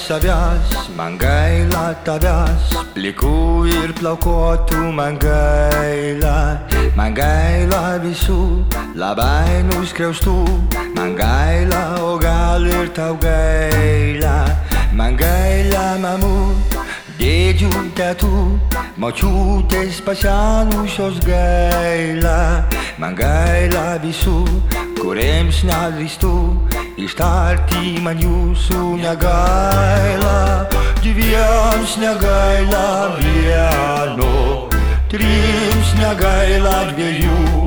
savęs, man gaila tavęs, plikų ir plaukuotų man gaila visų, labai nuskriaustų, man gaila, o gal ir tau gaila, man gaila mamų, dėdžių, tetų, močiutės pasenusios gaila, man gaila visų, kuriems nedrįstu ištarti man jūsų negaila, dviems negaila vieno, trims negaila dviejų,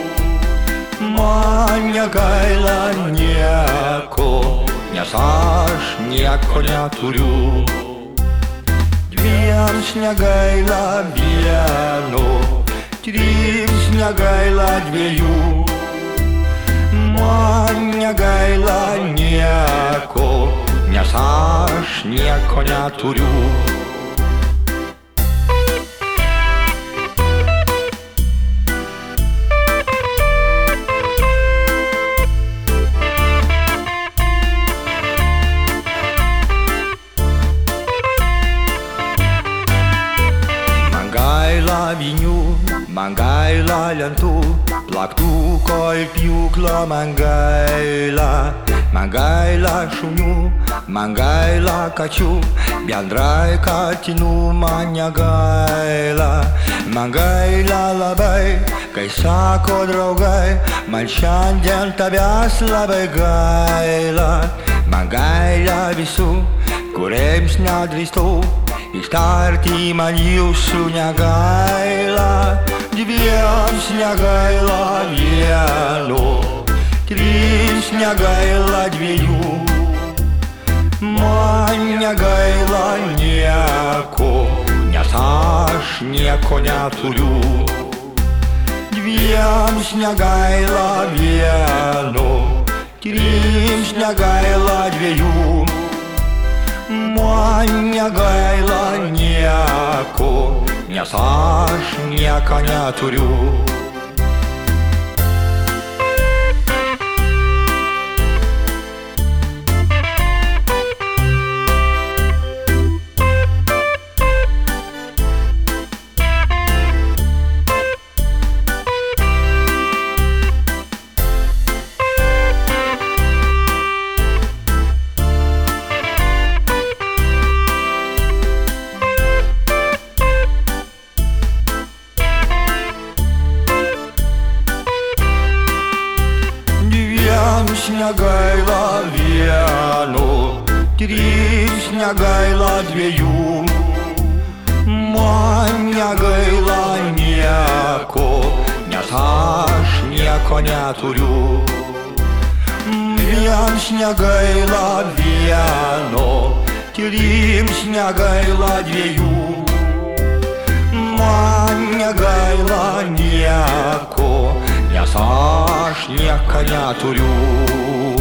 man negaila nieko, nes aš nieko neturiu. Dviems negaila vieno, trims negaila dviejų, man negaila nieko, nes aš nieko neturiu. Man gaila vinių, man gaila lentų, plaktuko ir pjūklo man gaila šunių, man gaila kačių, bendrai katinų man negaila, man gaila labai, kai sako draugai, man šiandien tavęs labai gaila, man gaila visų, kuriems nedrįstu ištarti man jūsų negaila, dviems negaila vieno, trims negaila dviejų, man negaila nieko, nes aš nieko neturiu. Dviems negaila vieno, trims negaila dviejų, man negaila nieko, nes aš nieko neturiu. Dviems negaila vieno, trims negaila dviejų, man negaila nieko, nes aš nieko neturiu. Dviems negaila vieno, trims negaila dviejų, man negaila nieko, nes aš nieko neturiu.